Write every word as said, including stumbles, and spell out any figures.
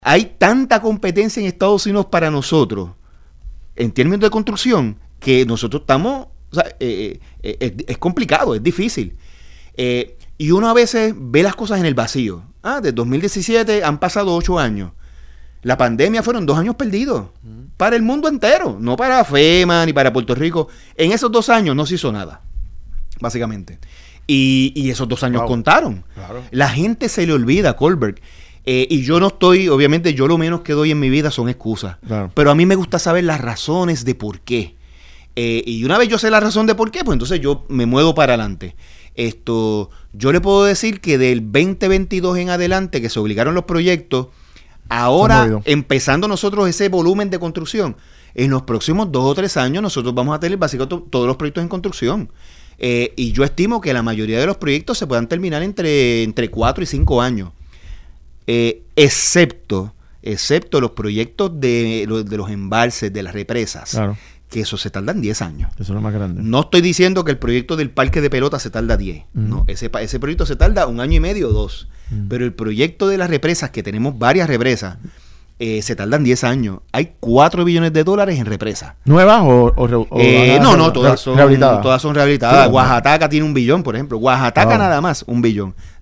Hay tanta competencia en Estados Unidos para nosotros, en términos de construcción, que nosotros estamos, o sea, eh, eh, es, es complicado, es difícil. Eh, y uno a veces ve las cosas en el vacío. Ah, de dos mil diecisiete han pasado ocho años. La pandemia fueron dos años perdidos uh-huh. para el mundo entero, no para FEMA ni para Puerto Rico. En esos dos años no se hizo nada, básicamente. Y, y esos dos años wow. contaron. Claro. La gente se le olvida, Colbert. Eh, y yo no estoy, obviamente, yo lo menos que doy en mi vida son excusas. Claro. Pero a mí me gusta saber las razones de por qué. Eh, y una vez yo sé la razón de por qué, pues entonces yo me muevo para adelante. Esto, yo le puedo decir que del veinte veintidós en adelante, que se obligaron los proyectos, ahora empezando nosotros ese volumen de construcción, en los próximos dos o tres años nosotros vamos a tener básicamente todos los proyectos en construcción. Eh, y yo estimo que la mayoría de los proyectos se puedan terminar entre, entre cuatro y cinco años. Eh, excepto, excepto los proyectos de, de los embalses, de las represas, claro. que eso se tardan diez años. Eso es lo más grande. No estoy diciendo que el proyecto del parque de pelota se tarda diez. Uh-huh. No, ese, ese proyecto se tarda un año y medio o dos. Uh-huh. Pero el proyecto de las represas, que tenemos varias represas, eh, se tardan diez años. Hay cuatro billones de dólares en represas. ¿Nuevas o, o, o eh, No, no, todas son rehabilitadas. Todas son rehabilitadas. Claro. Oaxaca tiene un billón, por ejemplo. Oaxaca wow. nada más, un billón.